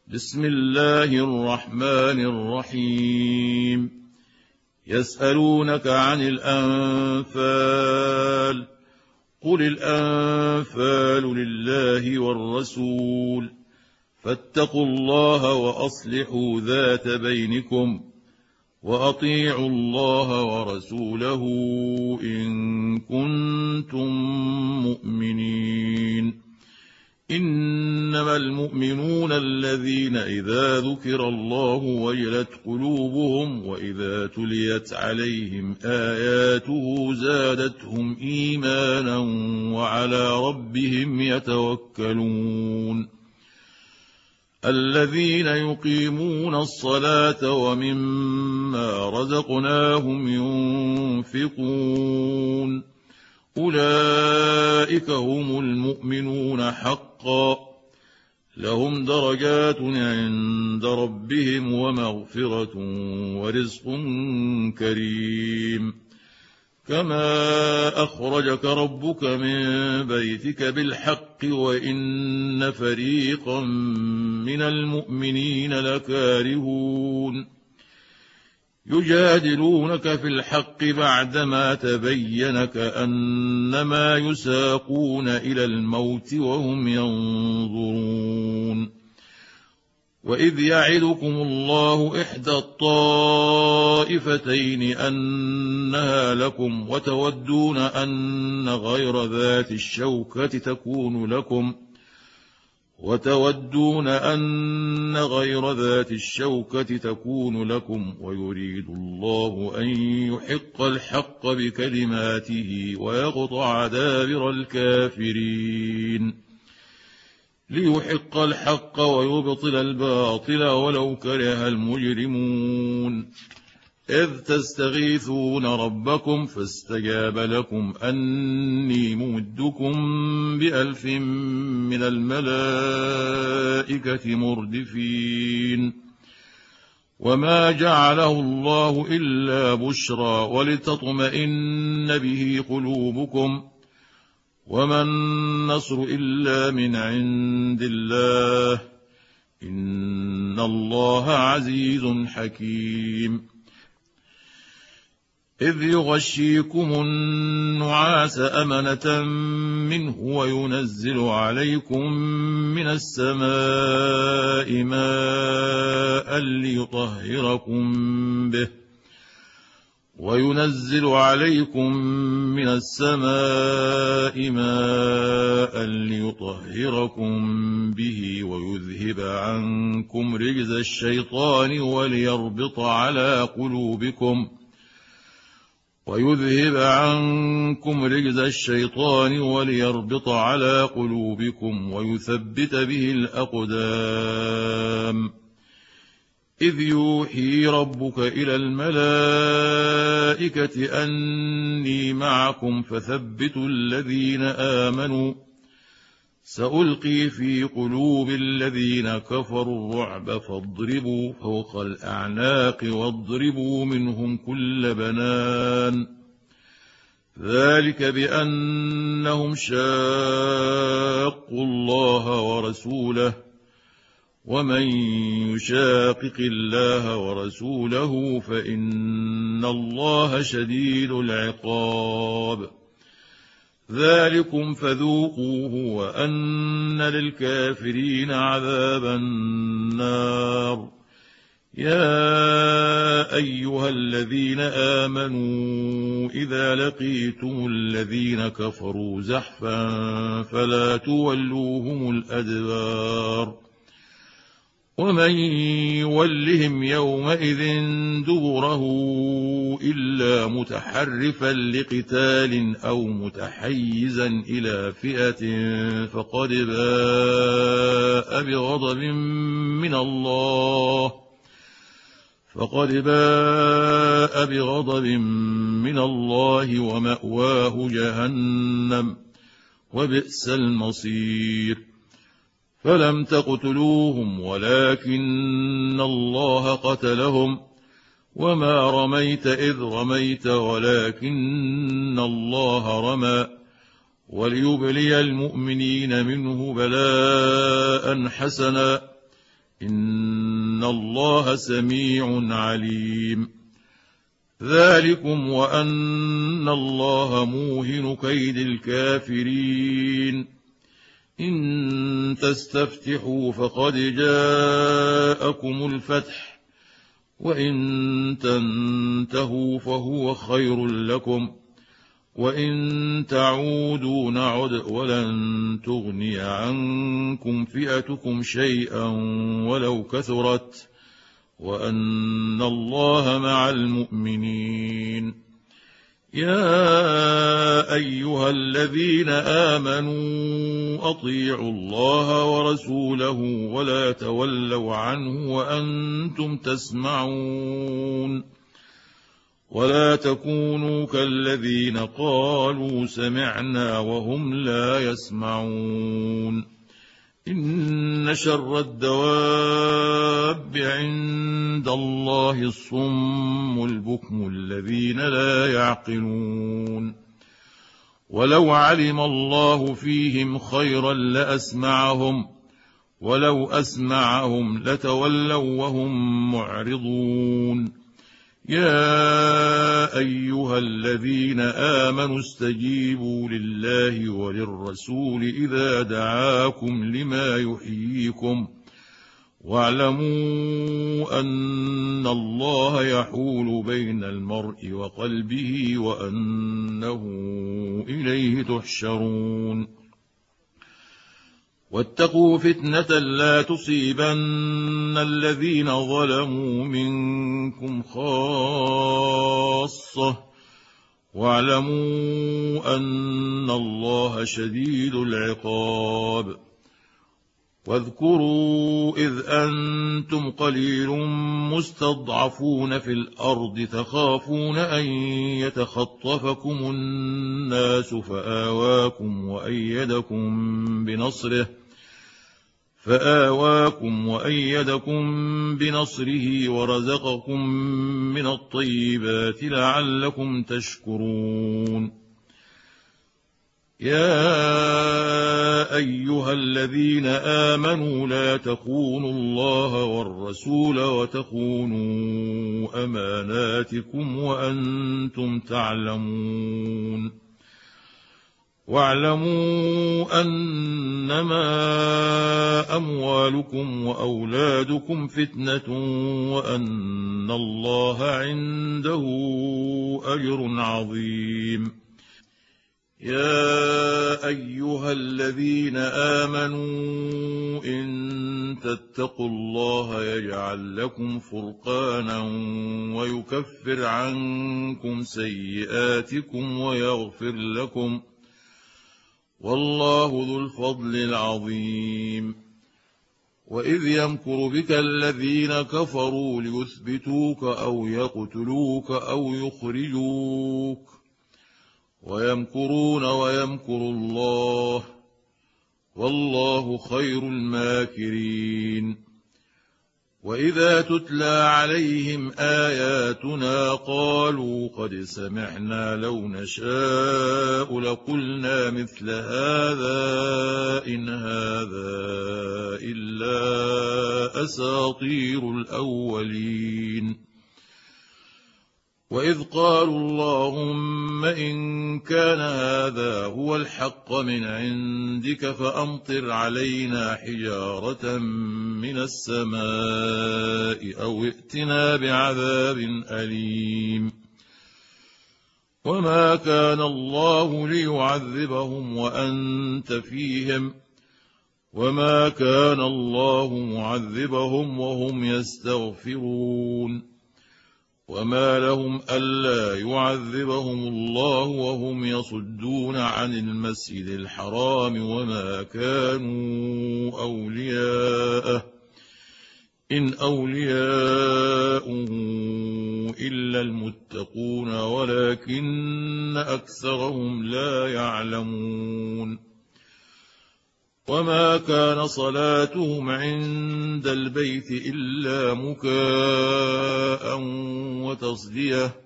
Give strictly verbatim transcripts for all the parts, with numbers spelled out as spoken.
بسم الله الرحمن الرحيم يسألونك عن الأنفال قل الأنفال لله والرسول فاتقوا الله وأصلحوا ذات بينكم وأطيعوا الله ورسوله إن كنتم مؤمنين. إنما المؤمنون الذين إذا ذكر الله وجلت قلوبهم وإذا تليت عليهم آياته زادتهم إيمانا وعلى ربهم يتوكلون. الذين يقيمون الصلاة ومما رزقناهم ينفقون أولئك هم المؤمنون حقا لهم درجات عند ربهم ومغفرة ورزق كريم. كما أخرجك ربك من بيتك بالحق وإن فريقا من المؤمنين لكارهون يجادلونك في الحق بعدما تبين كأنما يساقون إلى الموت وهم ينظرون. وإذ يعدكم الله إحدى الطائفتين أنها لكم وتودون أن غير ذات الشوكة تكون لكم وتودون أن غير ذات الشوكة تكون لكم ويريد الله أن يحق الحق بكلماته ويقطع دابر الكافرين ليحق الحق ويبطل الباطل ولو كره المجرمون. إذ تستغيثون ربكم فاستجاب لكم أني ممدكم بألف من الملائكة مردفين. وما جعله الله إلا بشرى ولتطمئن به قلوبكم وما النصر إلا من عند الله إن الله عزيز حكيم. إذ يغشيكم النعاس أمنة منه وينزل عليكم من السماء ماء ليطهركم به وينزل عليكم من السماء ماء ليطهركم به ويذهب عنكم رجز الشيطان وليربط على قلوبكم ويذهب عنكم رجز الشيطان وليربط على قلوبكم ويثبت به الأقدام. إذ يوحي ربك إلى الملائكة أني معكم فثبتوا الذين آمنوا سألقي في قلوب الذين كفروا الرعب فاضربوا فوق الأعناق واضربوا منهم كل بنان ذلك بأنهم شاقوا الله ورسوله ومن يشاقق الله ورسوله فإن الله شديد العقاب. ذلكم فذوقوه وأن للكافرين عذاب النار. يا أيها الذين آمنوا إذا لقيتم الذين كفروا زحفا فلا تولوهم الأدبار ومن يولهم يومئذ دبره إلا متحرفا لقتال أو متحيزا إلى فئة فقد باء بغضب من الله فقد باء بغضب من الله ومأواه جهنم وبئس المصير. فلم تقتلوهم ولكن الله قتلهم وما رميت إذ رميت ولكن الله رمى وليبلي المؤمنين منه بلاء حسنا إن الله سميع عليم. ذلكم وأن الله موهن كيد الكافرين. إن تستفتحوا فقد جاءكم الفتح، وإن تنتهوا فهو خير لكم، وإن تعودوا نعد ولن تغني عنكم فئتكم شيئا ولو كثرت، وأن الله مع المؤمنين. يا أيها الذين آمنوا أطيعوا الله ورسوله ولا تولوا عنه وأنتم تسمعون، ولا تكونوا كالذين قالوا سمعنا وهم لا يسمعون. إن شر الدواب عند الله الصم البكم الذين لا يعقلون. ولو علم الله فيهم خيرا لأسمعهم، ولو أسمعهم لتولوا وهم معرضون. يا أيها الذين آمنوا استجيبوا لله وللرسول إذا دعاكم لما يحييكم، واعلموا أن الله يحول بين المرء وقلبه وأنه إليه تحشرون. واتقوا فتنة لا تصيبن الذين ظلموا منكم خاصة، واعلموا أن الله شديد العقاب. واذكروا إذ أنتم قليل مستضعفون في الأرض تخافون أن يتخطفكم الناس فآواكم وأيدكم بنصره فآواكم وأيدكم بنصره ورزقكم من الطيبات لعلكم تشكرون. يا أيها الذين آمنوا لا تخونوا الله والرسول وتخونوا أماناتكم وأنتم تعلمون. واعلموا أنما أموالكم وأولادكم فتنة وأن الله عنده أجر عظيم. يا أيها الذين آمنوا إن تتقوا الله يجعل لكم فرقانا ويكفر عنكم سيئاتكم ويغفر لكم، والله ذو الفضل العظيم. وإذ يمكر بك الذين كفروا ليثبتوك أو يقتلوك أو يخرجوك، ويمكرون ويمكر الله، والله خير الماكرين. وإذا تتلى عليهم آياتنا قالوا قد سمعنا لو نشاء لقلنا مثل هذا إن هذا إلا أساطير الأولين. وإذ قالوا اللهم إن كان هذا هو الحق من عندك فأمطر علينا حجارة من السماء أو ائتنا بعذاب أليم. وما كان الله ليعذبهم وأنت فيهم، وما كان الله معذبهم وهم يستغفرون. وما لهم ألا يعذبهم الله وهم يصدون عن المسجد الحرام وما كانوا أولياءه إن أولياؤه إلا المتقون ولكن أكثرهم لا يعلمون. وما كان صلاتهم عند البيت إلا مكاء وتصدية،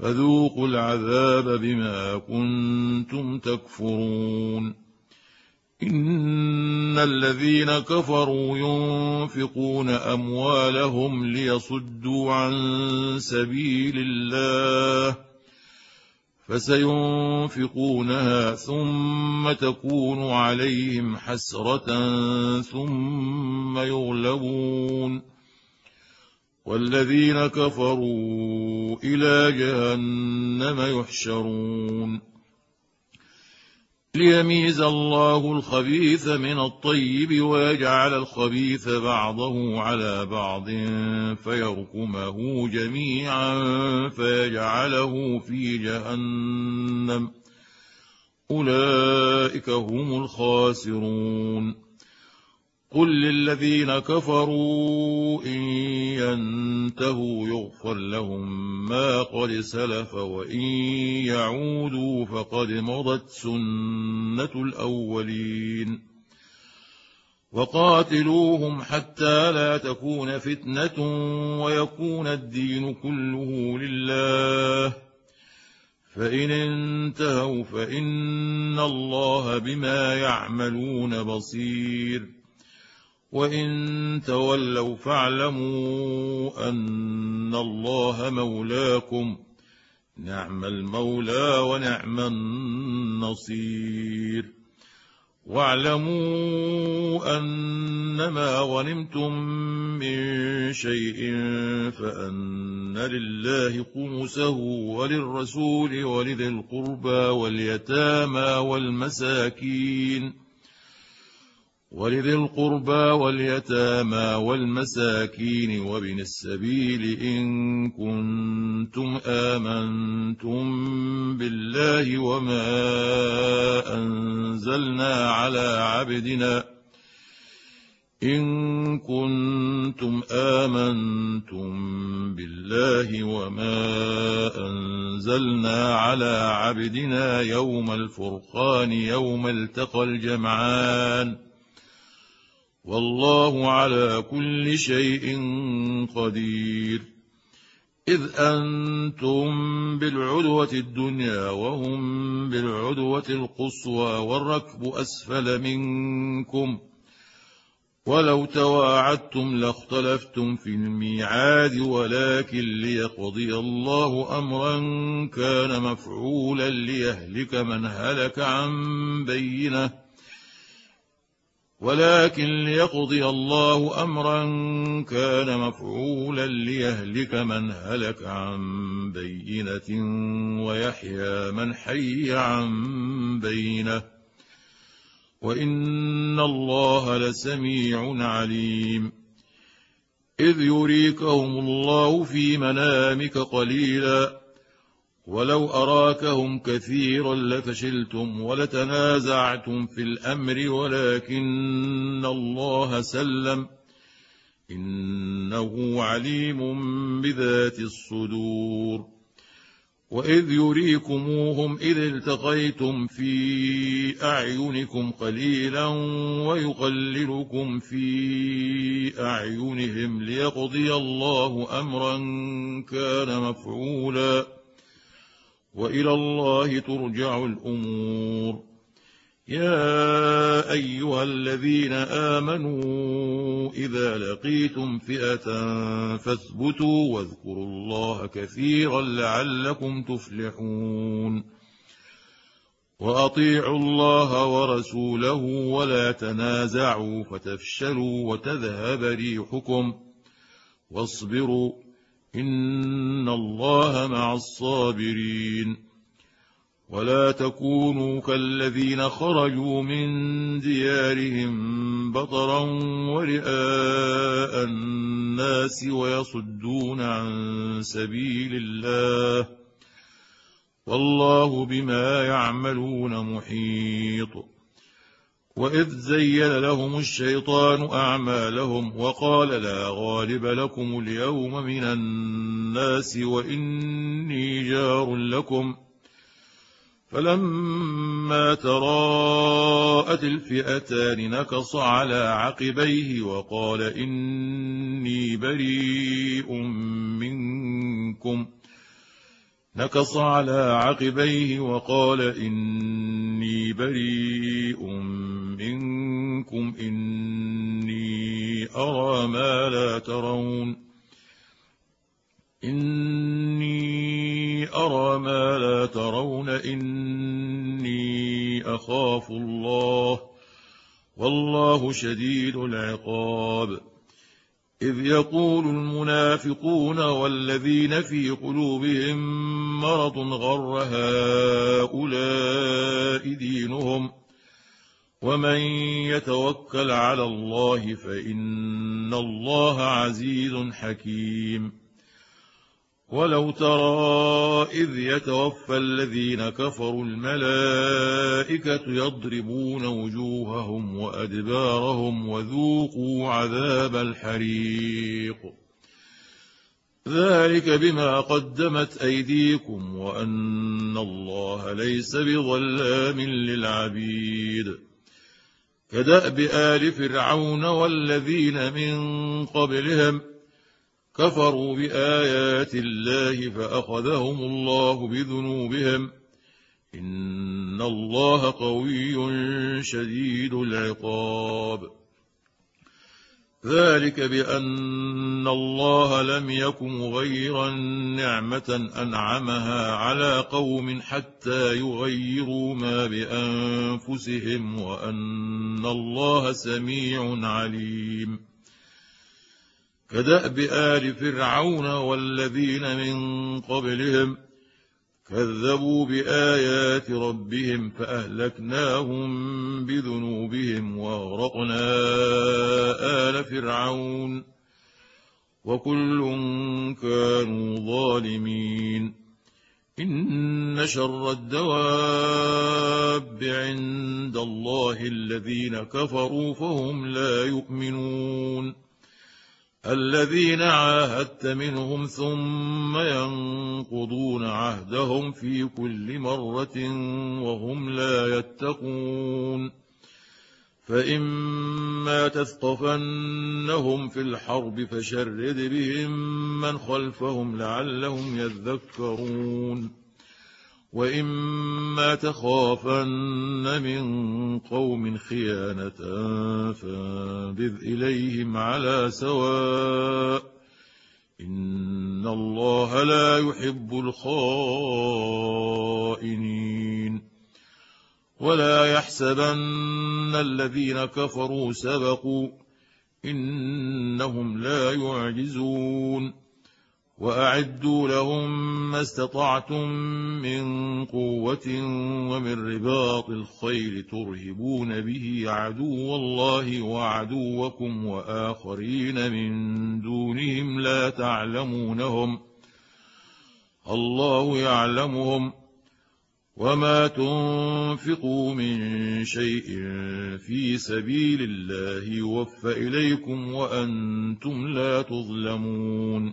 فذوقوا العذاب بما كنتم تكفرون. إن الذين كفروا ينفقون أموالهم ليصدوا عن سبيل الله فسينفقونها ثم تكون عليهم حسرة ثم يغلبون والذين كفروا إلى جهنم يحشرون ليميز الله الخبيث من الطيب ويجعل الخبيث بعضه على بعض فيركمه جميعا فيجعله في جهنم أولئك هم الخاسرون قل للذين كفروا إن ينتهوا يغفر لهم ما قد سلف وإن يعودوا فقد مضت سنة الأولين وقاتلوهم حتى لا تكون فتنة ويكون الدين كله لله فإن انتهوا فإن الله بما يعملون بصير وإن تولوا فاعلموا أن الله مولاكم نعم المولى ونعم النصير واعلموا أنما غنمتم من شيء فأن لله خمسه وللرسول ولذي القربى واليتامى والمساكين ولذي القربى واليتامى والمساكين وابن السبيل إن كنتم آمنتم بالله وما أنزلنا على عبدنا إن كنتم آمنتم بالله وما أنزلنا على عبدنا يوم الفرقان يوم التقى الجمعان والله على كل شيء قدير إذ أنتم بالعدوة الدنيا وهم بالعدوة القصوى والركب أسفل منكم ولو تواعدتم لاختلفتم في الميعاد ولكن ليقضي الله أمرا كان مفعولا ليهلك من هلك عن بينه ولكن ليقضي الله أمرا كان مفعولا ليهلك من هلك عن بينة ويحيى من حي عن بينة وإن الله لسميع عليم إذ يريكهم الله في منامك قليلا ولو أراكهم كثيرا لفشلتم ولتنازعتم في الأمر ولكن الله سلم إنه عليم بذات الصدور وإذ يريكموهم إذ التقيتم في أعينكم قليلا ويقللكم في أعينهم ليقضي الله أمرا كان مفعولا وإلى الله ترجع الأمور يا أيها الذين آمنوا إذا لقيتم فئة فاثبتوا واذكروا الله كثيرا لعلكم تفلحون وأطيعوا الله ورسوله ولا تنازعوا فتفشلوا وتذهب ريحكم واصبروا إن الله مع الصابرين ولا تكونوا كالذين خرجوا من ديارهم بطرا ورئاء الناس ويصدون عن سبيل الله والله بما يعملون محيط وإذ زين لهم الشيطان أعمالهم وقال لا غالب لكم اليوم من الناس وإني جار لكم فلما تراءت الفئتان نكص على عقبيه وقال إني بريء منكم نكص على عقبيه وقال إني بريء منكم إني أرى ما لا ترون إني أرى ما لا ترون إني أخاف الله والله شديد العقاب إذ يقول المنافقون والذين في قلوبهم مرض غر هؤلاء دينهم ومن يتوكل على الله فإن الله عزيز حكيم ولو ترى إذ يتوفى الذين كفروا الملائكة يضربون وجوههم وأدبارهم وذوقوا عذاب الحريق ذلك بما قدمت أيديكم وأن الله ليس بظلام للعبيد كدأب آل فرعون والذين من قبلهم كفروا بآيات الله فأخذهم الله بذنوبهم إن الله قوي شديد العقاب ذلك بأن الله لم يك مغيرا نعمة أنعمها على قوم حتى يغيروا ما بأنفسهم وأن الله سميع عليم كدأب آل فرعون والذين من قبلهم كذبوا بآيات ربهم فأهلكناهم بذنوبهم وأغرقنا آل فرعون وكل كانوا ظالمين إن شر الدواب عند الله الذين كفروا فهم لا يؤمنون الذين عاهدت منهم ثم ينقضون عهدهم في كل مرة وهم لا يتقون فإما تثقفنهم في الحرب فشرد بهم من خلفهم لعلهم يذكرون وإما تخافن من قوم خيانة فانبذ إليهم على سواء إن الله لا يحب الخائنين ولا يحسبن الذين كفروا سبقوا إنهم لا يعجزون وأعدوا لهم ما استطعتم من قوة ومن رباط الخيل ترهبون به عدو الله وعدوكم وآخرين من دونهم لا تعلمونهم الله يعلمهم وما تنفقوا من شيء في سبيل الله يوفى إليكم وأنتم لا تظلمون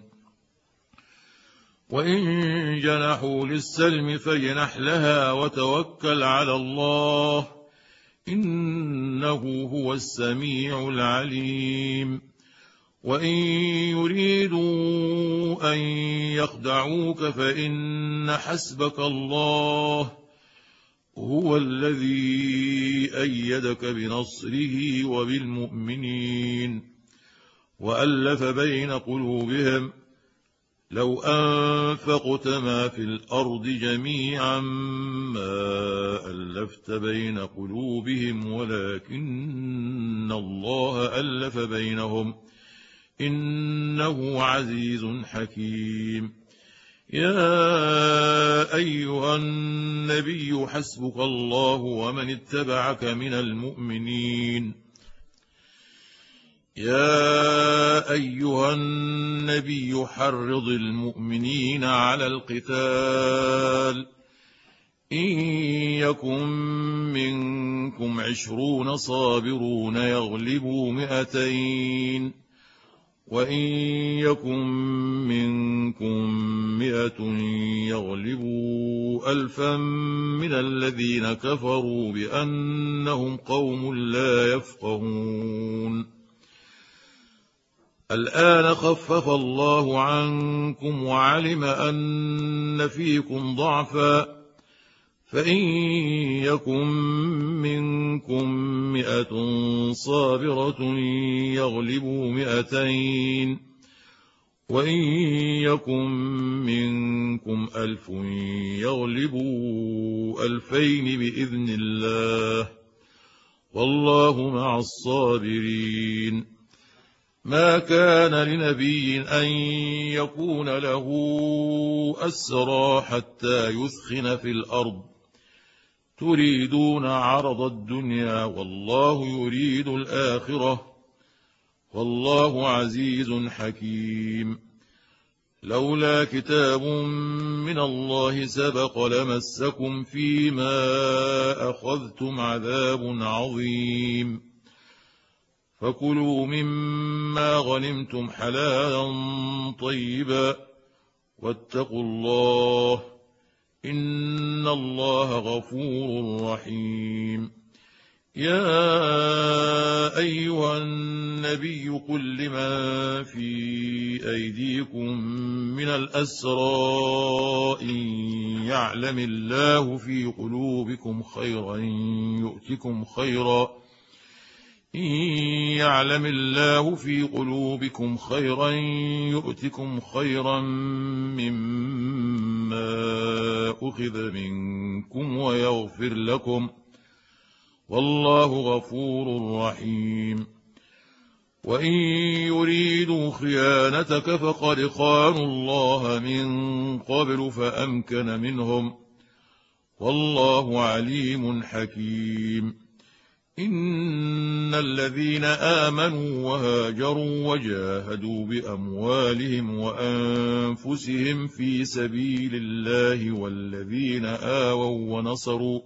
وإن جنحوا للسلم فاجنح لها وتوكل على الله إنه هو السميع العليم وإن يريدوا أن يخدعوك فإن حسبك الله هو الذي أيدك بنصره وبالمؤمنين وألف بين قلوبهم لو أنفقت ما في الأرض جميعا ما ألفت بين قلوبهم ولكن الله ألف بينهم إنه عزيز حكيم يا أيها النبي حسبك الله ومن اتبعك من المؤمنين يا أيها النبي حرض المؤمنين على القتال إن يكن منكم عشرون صابرون يغلبوا مئتين وإن يكن منكم مئة يغلبوا ألفا من الذين كفروا بأنهم قوم لا يفقهون الآن خفف الله عنكم وعلم أن فيكم ضعفا فإن يكن منكم مئة صابرة يغلبوا مئتين وإن يكن منكم ألف يغلبوا ألفين بإذن الله والله مع الصابرين. ما كان لنبي أن يكون له أسرى حتى يثخن في الأرض تريدون عرض الدنيا والله يريد الآخرة والله عزيز حكيم. لولا كتاب من الله سبق لمسكم فيما أخذتم عذاب عظيم. فكلوا مما غنمتم حلالا طيبا واتقوا الله إن الله غفور رحيم. يا أيها النبي قل لمن في أيديكم من الأسرى إن يعلم الله في قلوبكم خيرا يؤتكم خيرا إن يعلم الله في قلوبكم خيرا يؤتكم خيرا مما أخذ منكم ويغفر لكم والله غفور رحيم. وإن يريدوا خيانتك فقد خانوا الله من قبل فأمكن منهم والله عليم حكيم. إن الذين آمنوا وهاجروا وجاهدوا بأموالهم وأنفسهم في سبيل الله والذين آووا ونصروا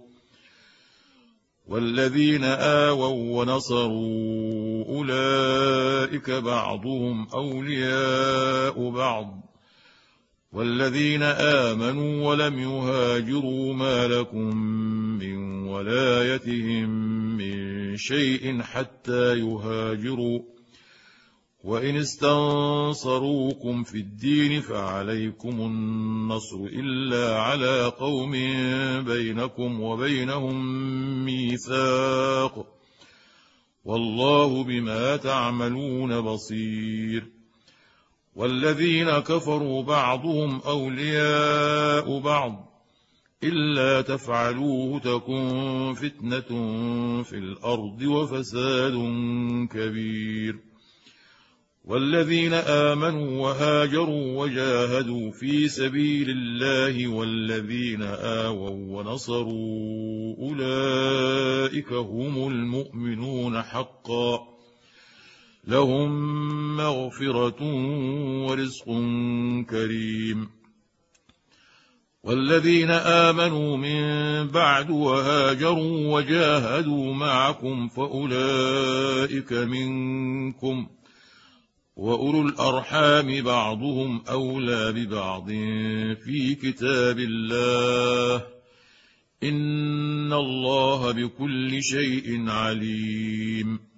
والذين آووا ونصروا أولئك بعضهم أولياء بعض والذين آمنوا ولم يهاجروا ما لكم من ولايتهم من شيء حتى يهاجروا وإن استنصروكم في الدين فعليكم النصر إلا على قوم بينكم وبينهم ميثاق والله بما تعملون بصير. والذين كفروا بعضهم أولياء بعض إلا تفعلوه تكن فتنة في الأرض وفساد كبير. والذين آمنوا وهاجروا وجاهدوا في سبيل الله والذين آووا ونصروا أولئك هم المؤمنون حقا لهم مغفرة ورزق كريم. والذين آمنوا من بعد وهاجروا وجاهدوا معكم فأولئك منكم وأولو الأرحام بعضهم أولى ببعض في كتاب الله إن الله بكل شيء عليم.